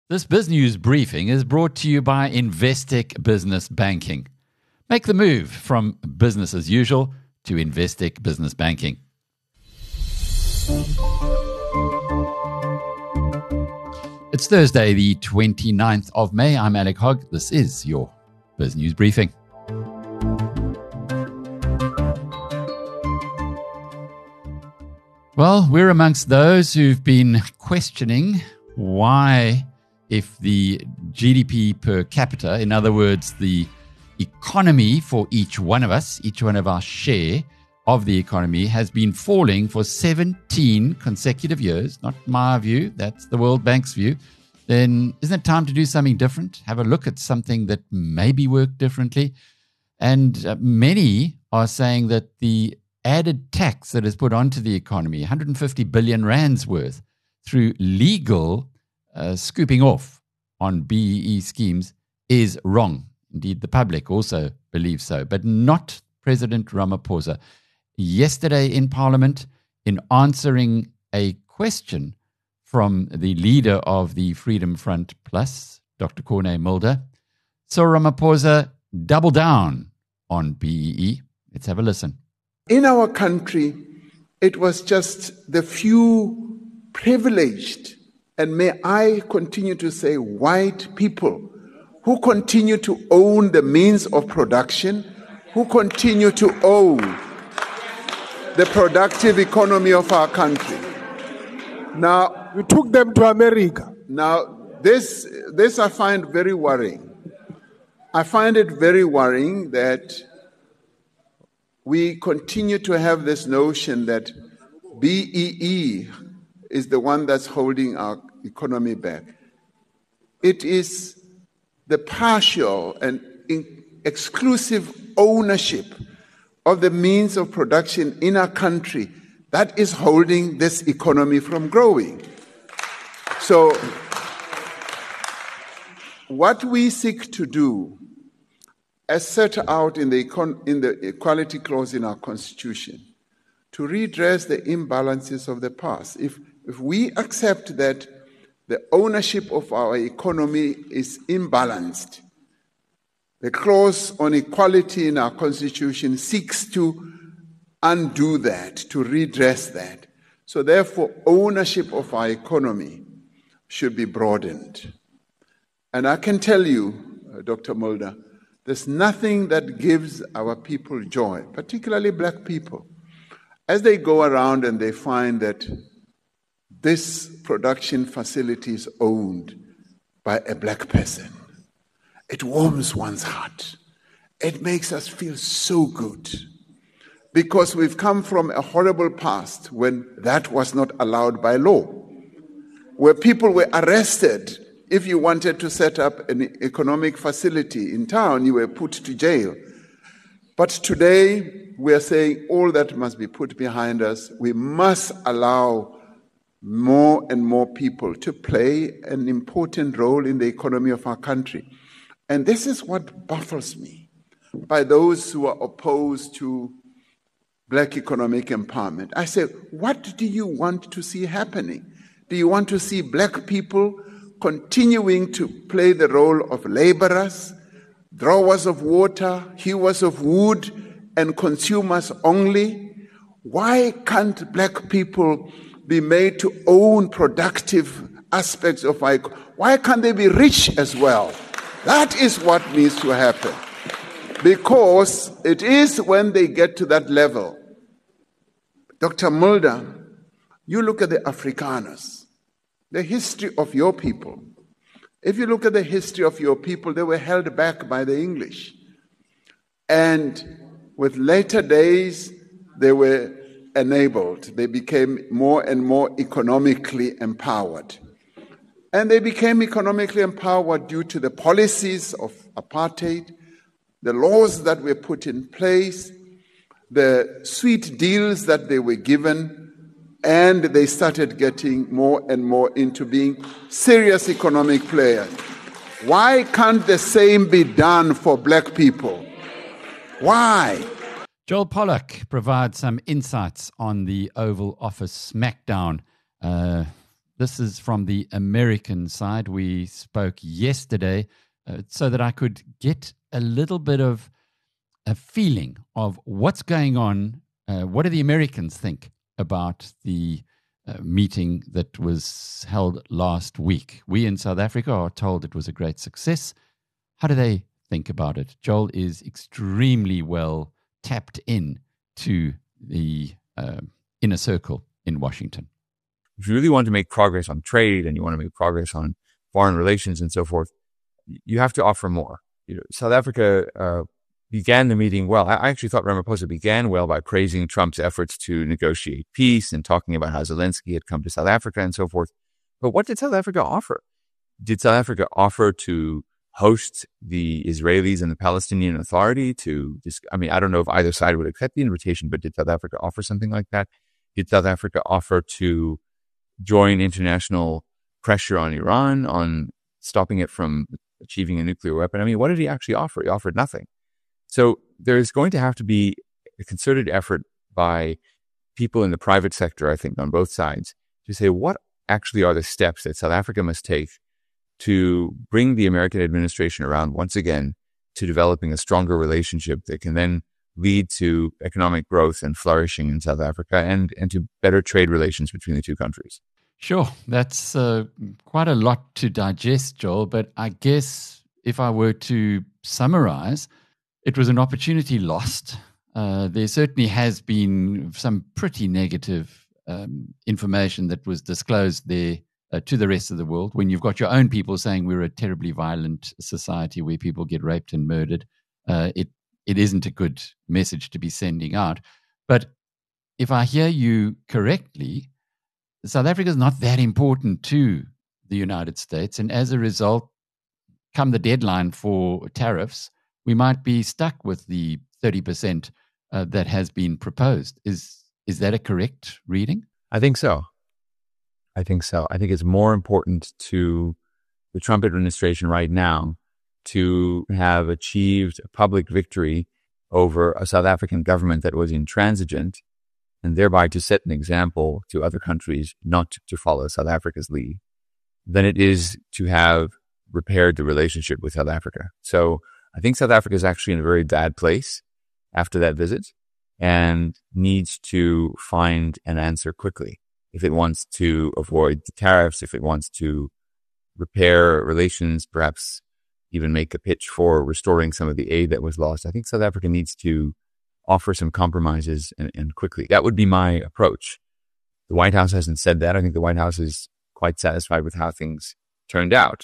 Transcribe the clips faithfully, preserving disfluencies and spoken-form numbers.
This BizNews briefing is brought to you by Investec Business Banking. Make the move from business as usual to Investec Business Banking. It's Thursday, the twenty-ninth of May. I'm Alec Hogg. This is your BizNews briefing. Well, we're amongst those who've been questioning why, if the G D P per capita, in other words, the economy for each one of us, each one of our share of the economy, has been falling for seventeen consecutive years, not my view, that's the World Bank's view, then isn't it time to do something different? Have a look at something that maybe worked differently? And uh, many are saying that the added tax that is put onto the economy, one hundred fifty billion rands worth, through legal Uh, scooping off on B E E schemes, is wrong. Indeed, the public also believes so, but not President Ramaphosa. Yesterday in Parliament, in answering a question from the leader of the Freedom Front Plus, Doctor Corné Mulder, Cyril Ramaphosa double down on B E E. Let's have a listen. In our country, it was just the few privileged, and may I continue to say white people, who continue to own the means of production, who continue to own the productive economy of our country. Now, we took them to America. Now, this, this I find very worrying. I find it very worrying that we continue to have this notion that B E E is the one that's holding our economy back. It is the partial and exclusive ownership of the means of production in our country that is holding this economy from growing. So, what we seek to do, as set out in the, econ- in the Equality Clause in our Constitution, to redress the imbalances of the past. If, if we accept that the ownership of our economy is imbalanced, the clause on equality in our Constitution seeks to undo that, to redress that. So therefore, ownership of our economy should be broadened. And I can tell you, uh, Doctor Mulder, there's nothing that gives our people joy, particularly black people, as they go around and they find that this production facility is owned by a black person. It warms one's heart. It makes us feel so good, because we've come from a horrible past when that was not allowed by law, where people were arrested. If you wanted to set up an economic facility in town, you were put to jail. But today, we are saying all that must be put behind us. We must allow more and more people to play an important role in the economy of our country. And this is what baffles me by those who are opposed to black economic empowerment. I say, what do you want to see happening? Do you want to see black people continuing to play the role of laborers, drawers of water, hewers of wood, and consumers only? Why can't black people be made to own productive aspects of our economy? Why can't they be rich as well? That is what needs to happen. Because it is when they get to that level. Doctor Mulder, you look at the Afrikaners, the history of your people. If you look at the history of your people, they were held back by the English. And with later days, they were enabled. They became more and more economically empowered. And they became economically empowered due to the policies of apartheid, the laws that were put in place, the sweet deals that they were given, and they started getting more and more into being serious economic players. Why can't the same be done for black people? Why? Joel Pollak provides some insights on the Oval Office smackdown uh, This is from the American side. We spoke yesterday uh, so that I could get a little bit of a feeling of what's going on. Uh, what do the Americans think about the uh, meeting that was held last week? We in South Africa are told it was a great success. How do they think about it? Joel is extremely well tapped in to the uh, inner circle in Washington. If you really want to make progress on trade and you want to make progress on foreign relations and so forth, you have to offer more. You know, South Africa uh, began the meeting well. I actually thought Ramaphosa began well by praising Trump's efforts to negotiate peace and talking about how Zelensky had come to South Africa and so forth. But what did South Africa offer? Did South Africa offer to host the Israelis and the Palestinian Authority to, I mean, I don't know if either side would accept the invitation, but did South Africa offer something like that? Did South Africa offer to join international pressure on Iran on stopping it from achieving a nuclear weapon? I mean, what did he actually offer? He offered nothing. So there's going to have to be a concerted effort by people in the private sector, I think, on both sides, to say what actually are the steps that South Africa must take to bring the American administration around once again to developing a stronger relationship that can then lead to economic growth and flourishing in South Africa and, and to better trade relations between the two countries. Sure, that's uh, quite a lot to digest, Joel, but I guess if I were to summarize, it was an opportunity lost. Uh, there certainly has been some pretty negative um, information that was disclosed there uh, to the rest of the world. When you've got your own people saying we're a terribly violent society where people get raped and murdered, uh, it it isn't a good message to be sending out. But if I hear you correctly, South Africa is not that important to the United States. And as a result, come the deadline for tariffs, we might be stuck with the thirty percent uh, that has been proposed. Is is that a correct reading? I think so. I think so. I think it's more important to the Trump administration right now to have achieved a public victory over a South African government that was intransigent, and thereby to set an example to other countries not to follow South Africa's lead, than it is to have repaired the relationship with South Africa. So I think South Africa is actually in a very bad place after that visit and needs to find an answer quickly. If it wants to avoid the tariffs, if it wants to repair relations, perhaps even make a pitch for restoring some of the aid that was lost, I think South Africa needs to offer some compromises and, and quickly. That would be my approach. The White House hasn't said that. I think the White House is quite satisfied with how things turned out.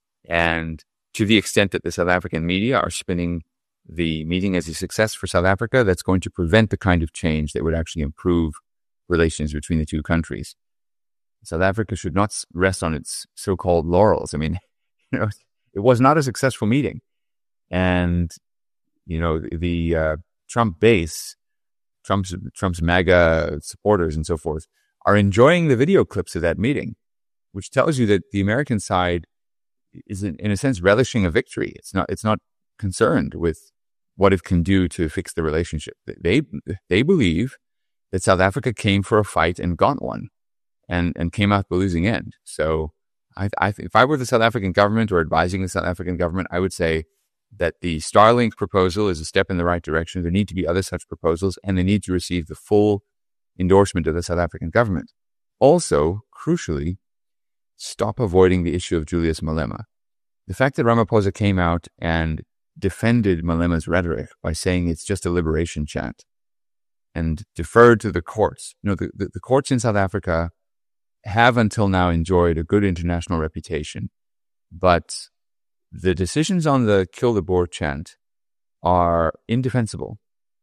And to the extent that the South African media are spinning the meeting as a success for South Africa, that's going to prevent the kind of change that would actually improve relations between the two countries. South Africa should not rest on its so-called laurels. I mean, you know, it was not a successful meeting. And, you know, the uh, Trump base, Trump's, Trump's MAGA supporters and so forth, are enjoying the video clips of that meeting, which tells you that the American side is, in, in a sense, relishing a victory. It's not, it's not concerned with what it can do to fix the relationship. They, they believe that South Africa came for a fight and got one and, and came out the losing end. So I, I, if I were the South African government or advising the South African government, I would say that the Starlink proposal is a step in the right direction. There need to be other such proposals, and they need to receive the full endorsement of the South African government. Also, crucially, stop avoiding the issue of Julius Malema. The fact that Ramaphosa came out and defended Malema's rhetoric by saying it's just a liberation chant and deferred to the courts. You know, the, the, the courts in South Africa have until now enjoyed a good international reputation, but the decisions on the Kill the Boer chant are indefensible.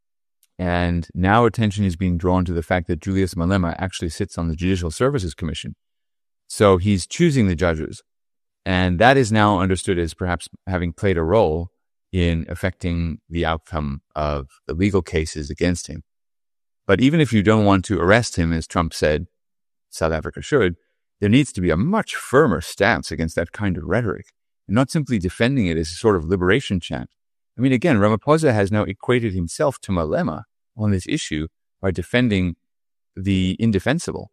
And now attention is being drawn to the fact that Julius Malema actually sits on the Judicial Services Commission. So he's choosing the judges. And that is now understood as perhaps having played a role in affecting the outcome of the legal cases against him. But even if you don't want to arrest him, as Trump said South Africa should, there needs to be a much firmer stance against that kind of rhetoric, and not simply defending it as a sort of liberation chant. I mean, again, Ramaphosa has now equated himself to Malema on this issue by defending the indefensible.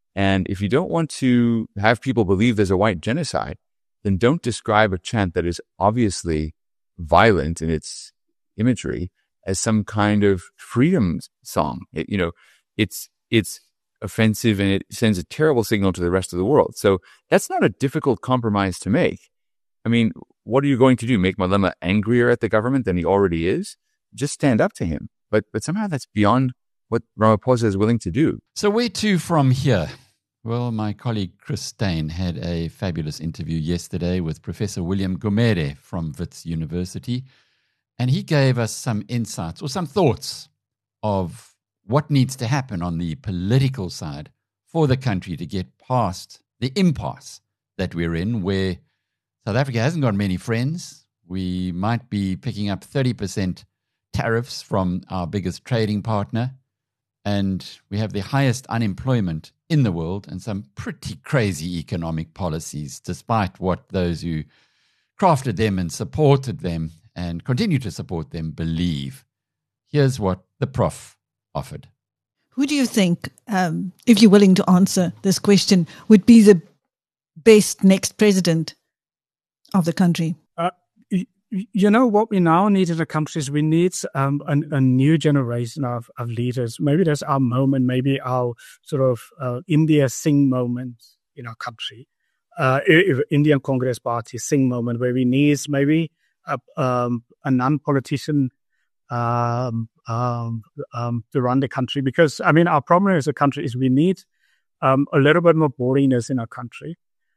And if you don't want to have people believe there's a white genocide, then don't describe a chant that is obviously violent in its imagery as some kind of freedom song. It, you know, it's it's offensive and it sends a terrible signal to the rest of the world. So that's not a difficult compromise to make. I mean, what are you going to do? Make Malema angrier at the government than he already is? Just stand up to him. But but somehow that's beyond what Ramaphosa is willing to do. So where to from here? Well, my colleague Chris Steyn had a fabulous interview yesterday with Professor William Gumede from Wits University, and he gave us some insights or some thoughts of what needs to happen on the political side for the country to get past the impasse that we're in, where South Africa hasn't got many friends. We might be picking up thirty percent tariffs from our biggest trading partner, and we have the highest unemployment in the world and some pretty crazy economic policies, despite what those who crafted them and supported them and continue to support them believe. Here's what the Prof offered. Who do you think, um, if you're willing to answer this question, would be the best next president of the country? Uh, you know, what we now need in the country is we need um, a, a new generation of, of leaders. Maybe that's our moment, maybe our sort of uh, India Singh moment in our country. Uh, Indian Congress Party Singh moment, where we need maybe a, um, a non-politician um, um, um, to run the country. Because, I mean, our problem as a country is we need um, a little bit more boringness in our country.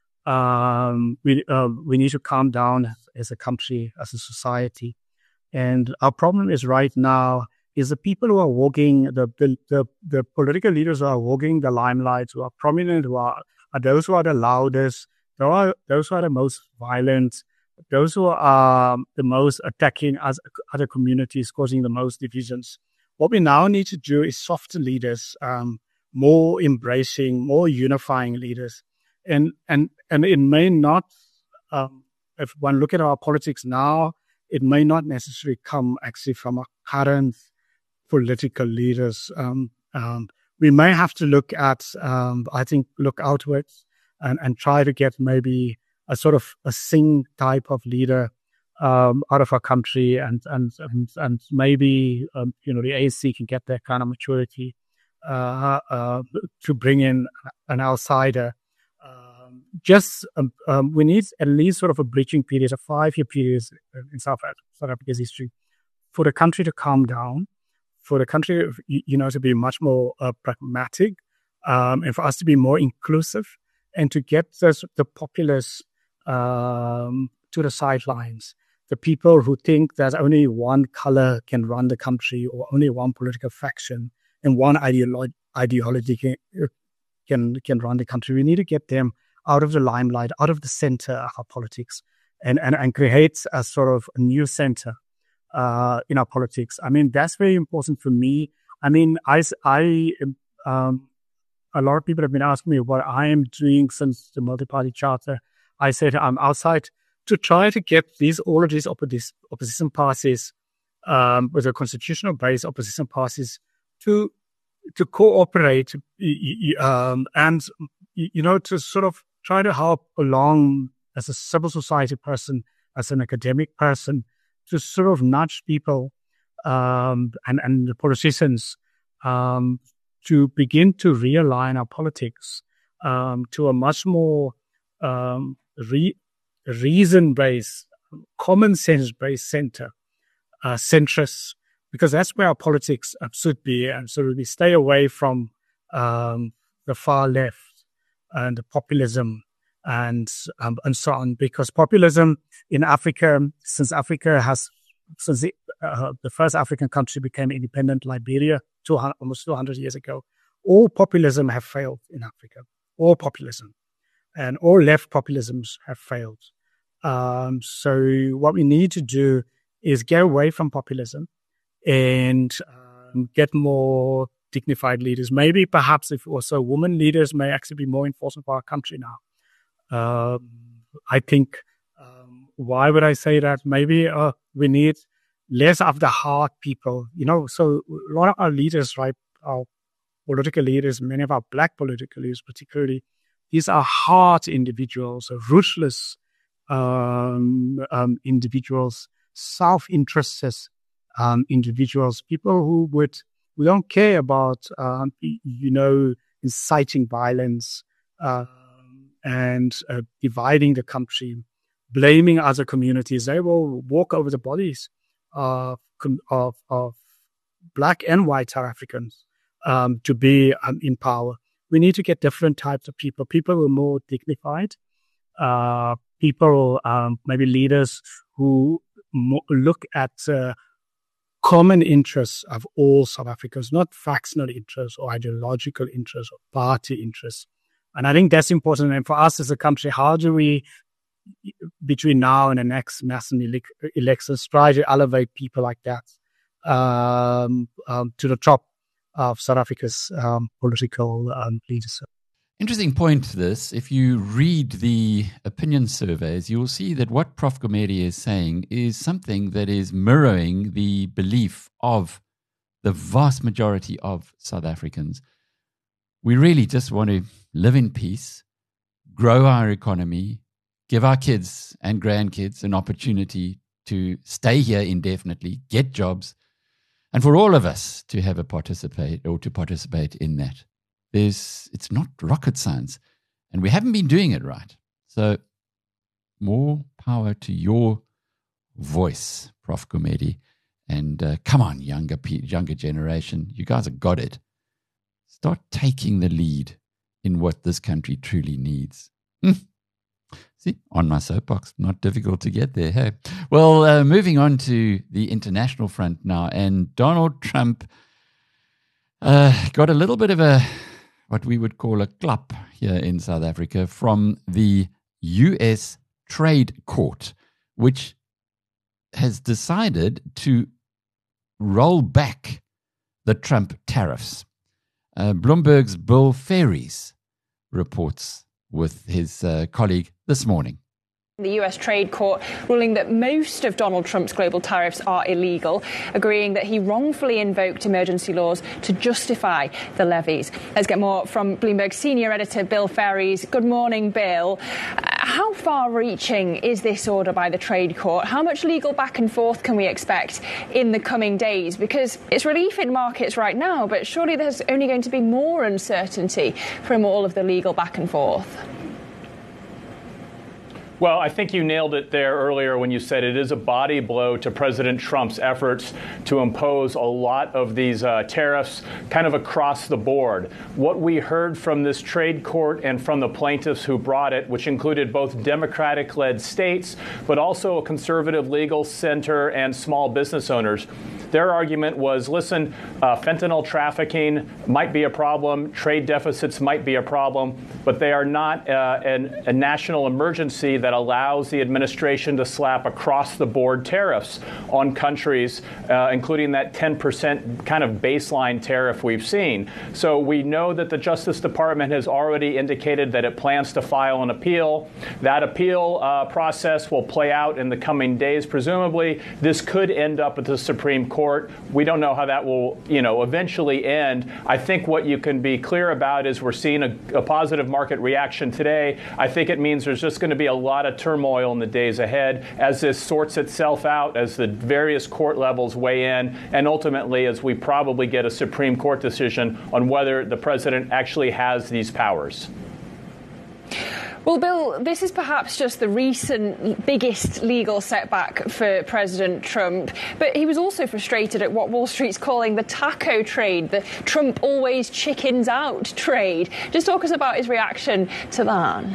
Um, we uh, we need to calm down as a country, as a society. And our problem is right now is the people who are walking, the the, the, the political leaders who are walking the limelight, who are prominent, who are, are those who are the loudest, those are, those who are the most violent, those who are the most attacking as other communities, causing the most divisions. What we now need to do is softer leaders, um, more embracing, more unifying leaders. And and and it may not, um, if one look at our politics now, it may not necessarily come actually from our current political leaders. Um, um, we may have to look at, um, I think, look outwards and, and try to get maybe a sort of a Singh type of leader um, out of our country, and and and, and maybe um, you know the A N C can get that kind of maturity uh, uh, to bring in an outsider. Just um, um, we need at least sort of a bridging period, a five-year period in South, South Africa's history, for the country to calm down, for the country, you know, to be much more uh, pragmatic, um, and for us to be more inclusive, and to get this, the populace um, to the sidelines. The people who think that only one color can run the country, or only one political faction and one ideolo- ideology can, can can run the country. We need to get them out of the limelight, out of the center of our politics, and, and, and create a sort of a new center uh, in our politics. I mean, that's very important for me. I mean, I, I um, a lot of people have been asking me what I am doing since the multi-party charter. I said I'm outside to try to get these all of these opposition, opposition parties, um, with a constitutional-based opposition parties, to to cooperate um, and, you know, to sort of try to help along as a civil society person, as an academic person, to sort of nudge people um, and, and the politicians um, to begin to realign our politics um, to a much more um, re- reason-based, common sense-based center, uh, centrist, because that's where our politics should be. And so we stay away from um, the far left and the populism and um, and so on, because populism in Africa, since Africa has, since the, uh, the first African country became independent, Liberia, two hundred, almost two hundred years ago, all populism have failed in Africa, all populism, and all left populisms have failed. Um, so what we need to do is get away from populism and um, get more dignified leaders. Maybe perhaps if also women leaders may actually be more important for our country now. Um, I think, um, why would I say that? Maybe uh, we need less of the hard people, you know, so a lot of our leaders, right, our political leaders, many of our black political leaders particularly, these are hard individuals, ruthless um, um, individuals, self-interested um, individuals, people who would who don't care about, um, you know, inciting violence uh, and uh, dividing the country, blaming other communities. They will walk over the bodies of of, of black and white South Africans um, to be um, in power. We need to get different types of people, people who are more dignified, uh, people, um, maybe leaders who mo- look at uh, common interests of all South Africans, not factional interests or ideological interests or party interests. And I think that's important. And for us as a country, how do we, between now and the next national ele- elections, try to elevate people like that um, um, to the top of South Africa's um, political um, leadership? Interesting point, this. If you read the opinion surveys, you will see that what Professor Gumede is saying is something that is mirroring the belief of the vast majority of South Africans. We really just want to live in peace, grow our economy, give our kids and grandkids an opportunity to stay here indefinitely, get jobs, and for all of us to have a participate or to participate in that. There's, it's not rocket science, and we haven't been doing it right. So more power to your voice, Professor Gumede. And uh, come on, younger younger generation, you guys have got it. Start taking the lead in what this country truly needs. See, on my soapbox, not difficult to get there. Hey, well, uh, moving on to the international front now, and Donald Trump uh, got a little bit of a what we would call a clap here in South Africa from the U S Trade Court, which has decided to roll back the Trump tariffs. Uh, Bloomberg's Bill Ferries reports with his uh, colleague this morning. The U S Trade Court ruling that most of Donald Trump's global tariffs are illegal, agreeing that he wrongfully invoked emergency laws to justify the levies. Let's get more from Bloomberg senior editor Bill Ferries. Good morning, Bill. How far-reaching is this order by the Trade Court? How much legal back and forth can we expect in the coming days? Because it's relief in markets right now, but surely there's only going to be more uncertainty from all of the legal back and forth. Well, I think you nailed it there earlier when you said it is a body blow to President Trump's efforts to impose a lot of these uh, tariffs kind of across the board. What we heard from this trade court and from the plaintiffs who brought it, which included both Democratic-led states, but also a conservative legal center and small business owners, their argument was, listen, uh, fentanyl trafficking might be a problem, trade deficits might be a problem, but they are not uh, an, a national emergency that allows the administration to slap across-the-board tariffs on countries, uh, including that ten percent kind of baseline tariff we've seen. So we know that the Justice Department has already indicated that it plans to file an appeal. That appeal uh, process will play out in the coming days, presumably. This could end up at the Supreme Court. We don't know how that will, you know, eventually end. I think what you can be clear about is we're seeing a, a positive market reaction today. I think it means there's just going to be a lot of turmoil in the days ahead as this sorts itself out, as the various court levels weigh in, and ultimately as we probably get a Supreme Court decision on whether the president actually has these powers. Well, Bill, this is perhaps just the recent biggest legal setback for President Trump, but he was also frustrated at what Wall Street's calling the taco trade, the Trump always chickens out trade. Just talk us about his reaction to that.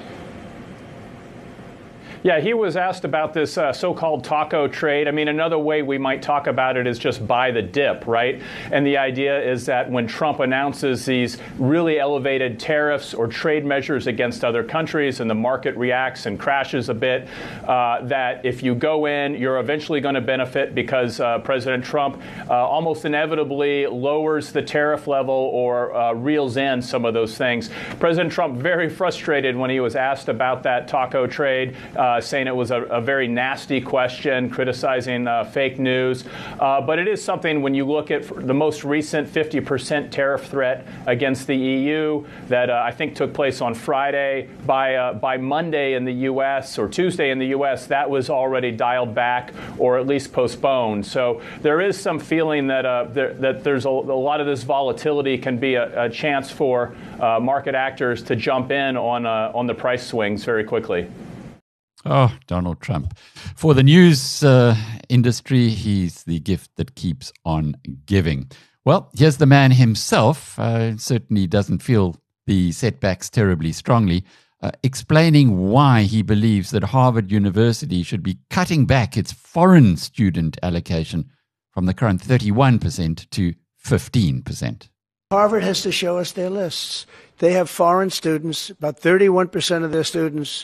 Yeah, he was asked about this uh, so-called taco trade. I mean, another way we might talk about it is just buy the dip, right? And the idea is that when Trump announces these really elevated tariffs or trade measures against other countries and the market reacts and crashes a bit, uh, that if you go in, you're eventually going to benefit because uh, President Trump uh, almost inevitably lowers the tariff level or uh, reels in some of those things. President Trump very frustrated when he was asked about that taco trade. Uh, uh, saying it was a, a very nasty question, criticizing uh, fake news. Uh, but it is something when you look at the most recent fifty percent tariff threat against the E U that uh, I think took place on Friday. By uh, by Monday in the U S or Tuesday in the U S, that was already dialed back or at least postponed. So there is some feeling that uh, there, that there's a, a lot of this volatility can be a, a chance for uh, market actors to jump in on uh, on the price swings very quickly. Oh, Donald Trump. For the news uh, industry, he's the gift that keeps on giving. Well, here's the man himself. Uh, certainly doesn't feel the setbacks terribly strongly, uh, explaining why he believes that Harvard University should be cutting back its foreign student allocation from the current thirty-one percent to fifteen percent. Harvard has to show us their lists. They have foreign students. About thirty-one percent of their students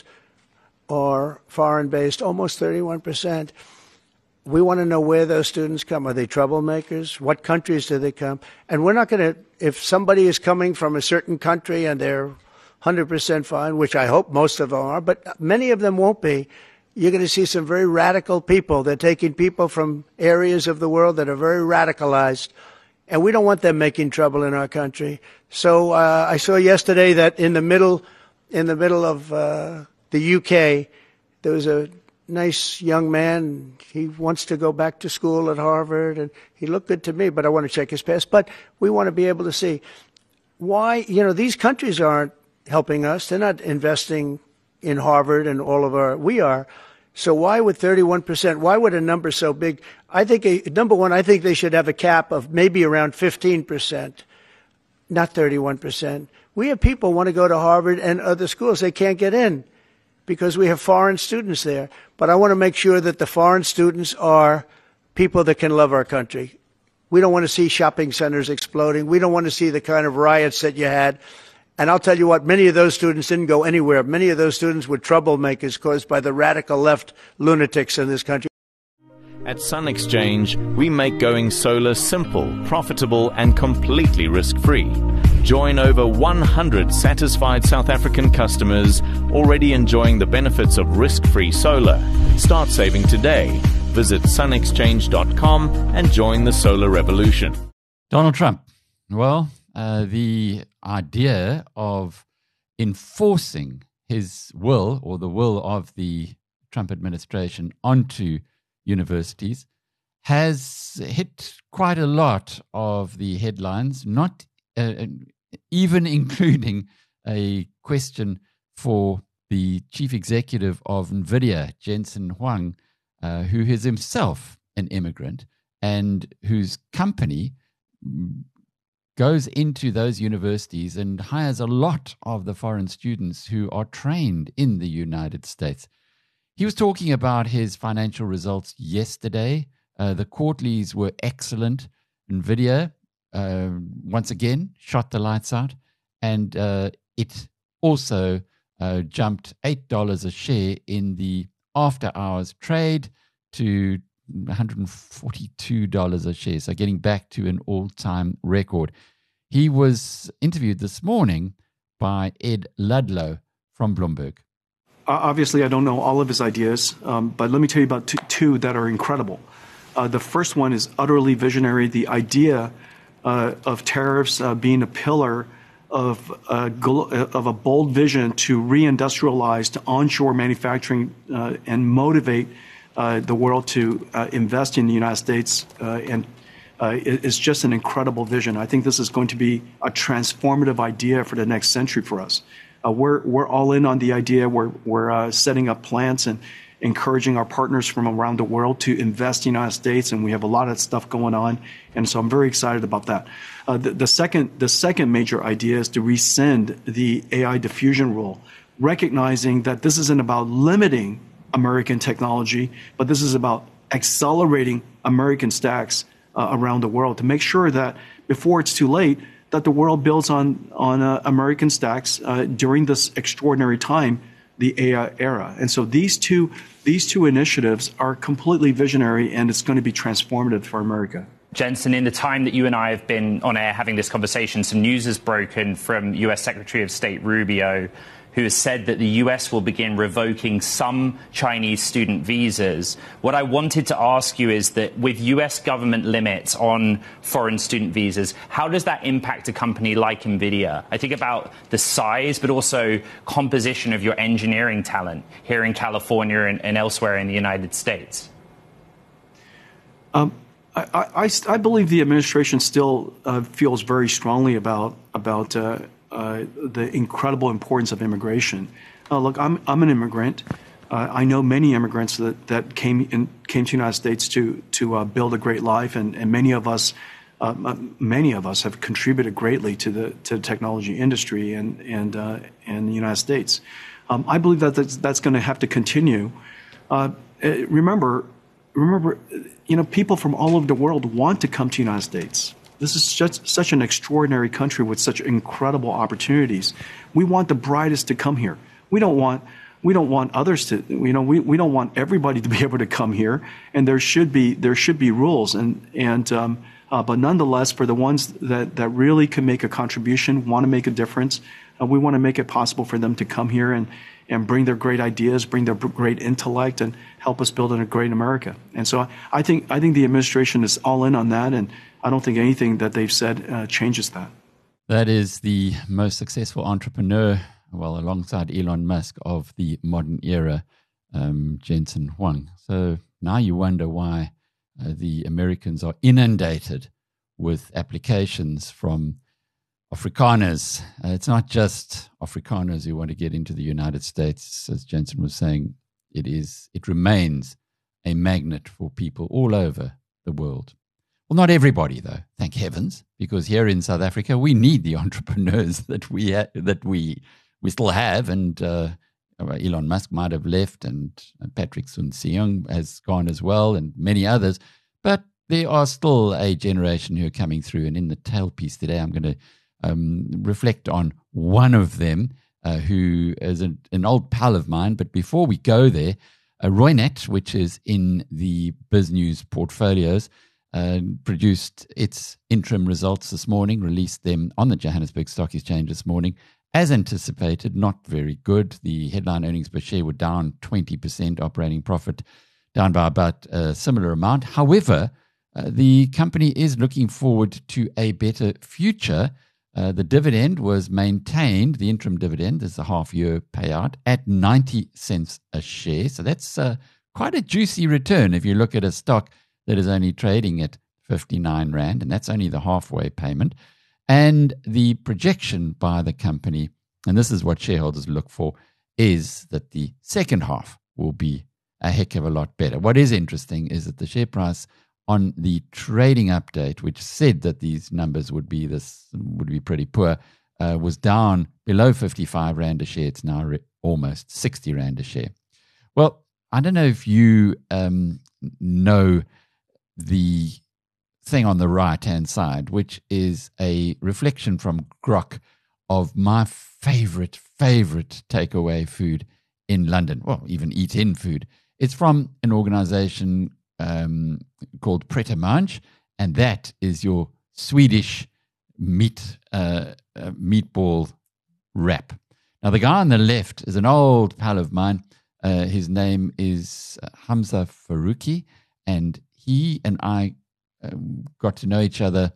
are foreign-based, almost thirty-one percent. We want to know where those students come. Are they troublemakers? What countries do they come? And we're not going to, if somebody is coming from a certain country and they're one hundred percent fine, which I hope most of them are, but many of them won't be, you're going to see some very radical people. They're taking people from areas of the world that are very radicalized, and we don't want them making trouble in our country. So uh, I saw yesterday that in the middle, in the middle of uh, the U K, there was a nice young man. He wants to go back to school at Harvard, and he looked good to me, but I want to check his past. But we want to be able to see why, you know, these countries aren't helping us. They're not investing in Harvard and all of our, we are. So why would thirty-one percent, why would a number so big? I think, a, number one, I think they should have a cap of maybe around fifteen percent, not thirty-one percent. We have people who want to go to Harvard and other schools. They can't get in because we have foreign students there. But I want to make sure that the foreign students are people that can love our country. We don't want to see shopping centers exploding. We don't want to see the kind of riots that you had. And I'll tell you what, many of those students didn't go anywhere. Many of those students were troublemakers caused by the radical left lunatics in this country. At Sun Exchange, we make going solar simple, profitable, and completely risk-free. Join over one hundred satisfied South African customers already enjoying the benefits of risk-free solar. Start saving today. Visit sun exchange dot com and join the solar revolution. Donald Trump. Well, uh, the idea of enforcing his will or the will of the Trump administration onto universities has hit quite a lot of the headlines, not uh, even including a question for the chief executive of NVIDIA, Jensen Huang, uh, who is himself an immigrant and whose company goes into those universities and hires a lot of the foreign students who are trained in the United States. He was talking about his financial results yesterday. Uh, the quarterlies were excellent. NVIDIA, uh, once again, shot the lights out. And uh, it also uh, jumped eight dollars a share in the after-hours trade to one hundred forty-two dollars a share, so getting back to an all-time record. He was interviewed this morning by Ed Ludlow from Bloomberg. Obviously, I don't know all of his ideas, um, but let me tell you about two, two that are incredible. Uh, the first one is utterly visionary. The idea uh, of tariffs uh, being a pillar of, uh, of a bold vision to reindustrialize, to onshore manufacturing, uh, and motivate uh, the world to uh, invest in the United States, uh, and uh, is just an incredible vision. I think this is going to be a transformative idea for the next century for us. Uh, we're we're all in on the idea. We're we're uh, setting up plants and encouraging our partners from around the world to invest in the United States, and we have a lot of stuff going on. And so I'm very excited about that. Uh, the, the second the second major idea is to rescind the A I diffusion rule, recognizing that this isn't about limiting American technology, but this is about accelerating American stacks uh, around the world to make sure that before it's too late, that the world builds on on uh, American stacks uh, during this extraordinary time, the A I era. And so these two these two initiatives are completely visionary, and it's going to be transformative for America. Jensen, in the time that you and I have been on air having this conversation, some news has broken from U S Secretary of State Rubio, who has said that the U S will begin revoking some Chinese student visas. What I wanted to ask you is that with U S government limits on foreign student visas, how does that impact a company like NVIDIA? I think about the size, but also composition of your engineering talent here in California and, and elsewhere in the United States. Um, I, I, I believe the administration still uh, feels very strongly about about uh, uh, the incredible importance of immigration. Uh, look, I'm I'm an immigrant. Uh, I know many immigrants that, that came in, came to the United States to to uh, build a great life, and, and many of us uh, many of us have contributed greatly to the to the technology industry and and uh, and the United States. Um, I believe that that's, that's going to have to continue. Uh, remember. Remember, you know, people from all over the world want to come to the United States. This is just such an extraordinary country with such incredible opportunities. We want the brightest to come here. We don't want we don't want others to, you know, we, we don't want everybody to be able to come here. And there should be there should be rules. And and um, uh, but nonetheless, for the ones that that really can make a contribution, want to make a difference, uh, we want to make it possible for them to come here and. and bring their great ideas, bring their great intellect, and help us build a great America. And so I think I think the administration is all in on that, and I don't think anything that they've said uh, changes that. That is the most successful entrepreneur, well, alongside Elon Musk, of the modern era, um, Jensen Huang. So now you wonder why uh, the Americans are inundated with applications from Afrikaners. Uh, it's not just Afrikaners who want to get into the United States. As Jensen was saying, it is, it remains a magnet for people all over the world. Well, not everybody, though, thank heavens, because here in South Africa, we need the entrepreneurs that we ha- that we we still have. And uh, Elon Musk might have left, and Patrick Soon-Shiong has gone as well, and many others. But there are still a generation who are coming through. And in the tailpiece today, I'm going to Um, reflect on one of them uh, who is an, an old pal of mine. But before we go there, uh, Roynet, which is in the BizNews portfolios, uh, produced its interim results this morning, released them on the Johannesburg Stock Exchange this morning. As anticipated, not very good. The headline earnings per share were down twenty percent, operating profit down by about a similar amount. However, uh, the company is looking forward to a better future. Uh, the dividend was maintained, the interim dividend, is a half-year payout, at ninety cents a share. So that's uh, quite a juicy return if you look at a stock that is only trading at fifty-nine rand, and that's only the halfway payment. And the projection by the company, and this is what shareholders look for, is that the second half will be a heck of a lot better. What is interesting is that the share price on the trading update, which said that these numbers would be this would be pretty poor, uh, was down below fifty-five rand a share. It's now re- almost sixty rand a share. Well, I don't know if you um, know the thing on the right-hand side, which is a reflection from Grok of my favorite, favorite takeaway food in London. Well, even eat-in food. It's from an organization Um, called Pret a Manger, and that is your Swedish meat uh, uh, meatball wrap. Now, the guy on the left is an old pal of mine. Uh, his name is Hamza Faruqi, and he and I um, got to know each other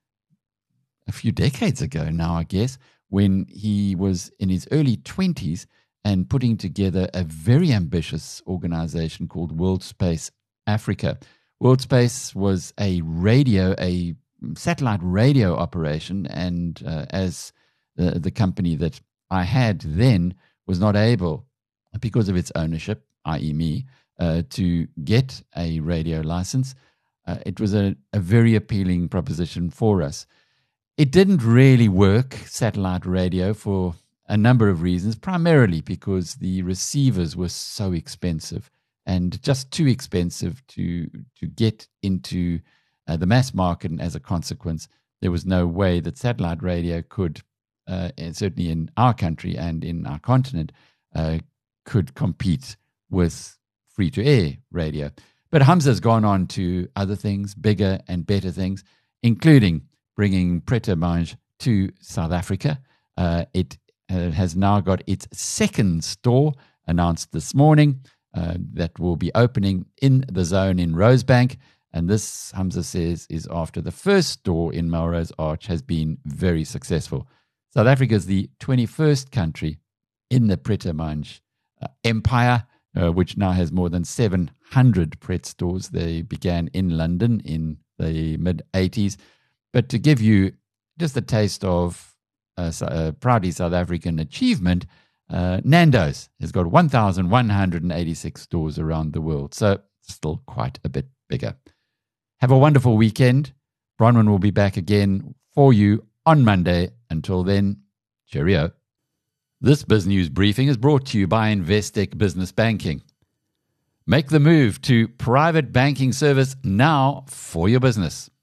a few decades ago now, I guess, when he was in his early twenties and putting together a very ambitious organization called World Space Africa. World Space was a radio, a satellite radio operation, and uh, as the, the company that I had then was not able, because of its ownership, that is me, uh, to get a radio license, uh, it was a, a very appealing proposition for us. It didn't really work, satellite radio, for a number of reasons, primarily because the receivers were so expensive. And just too expensive to to get into uh, the mass market, and as a consequence, there was no way that satellite radio could, uh, and certainly in our country and in our continent, uh, could compete with free-to-air radio. But Hamza's gone on to other things, bigger and better things, including bringing Pret a Manger to South Africa. Uh, it uh, has now got its second store announced this morning uh, that will be opening in the zone in Rosebank. And this, Hamza says, is after the first store in Melrose Arch has been very successful. South Africa is the twenty-first country in the Pret a Manger uh, empire, uh, which now has more than seven hundred Pret stores. They began in London in the mid eighties. But to give you just a taste of uh, a proudly South African achievement, uh, Nando's has got one thousand one hundred eighty-six stores around the world. So still quite a bit bigger. Have a wonderful weekend. Bronwyn will be back again for you on Monday. Until then, cheerio. This BizNews briefing is brought to you by Investec Business Banking. Make the move to private banking service now for your business.